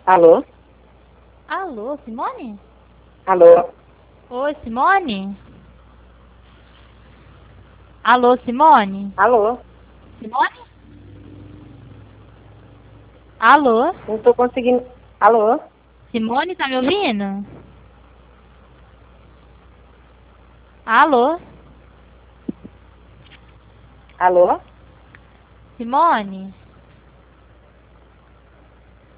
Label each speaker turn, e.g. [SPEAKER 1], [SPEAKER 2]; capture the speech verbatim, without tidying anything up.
[SPEAKER 1] Alô?
[SPEAKER 2] Alô, Simone?
[SPEAKER 1] Alô?
[SPEAKER 2] Oi, Simone? Alô, Simone?
[SPEAKER 1] Alô?
[SPEAKER 2] Simone? Alô?
[SPEAKER 1] Não tô conseguindo. Alô?
[SPEAKER 2] Simone, tá me ouvindo? Alô?
[SPEAKER 1] Alô?
[SPEAKER 2] Simone?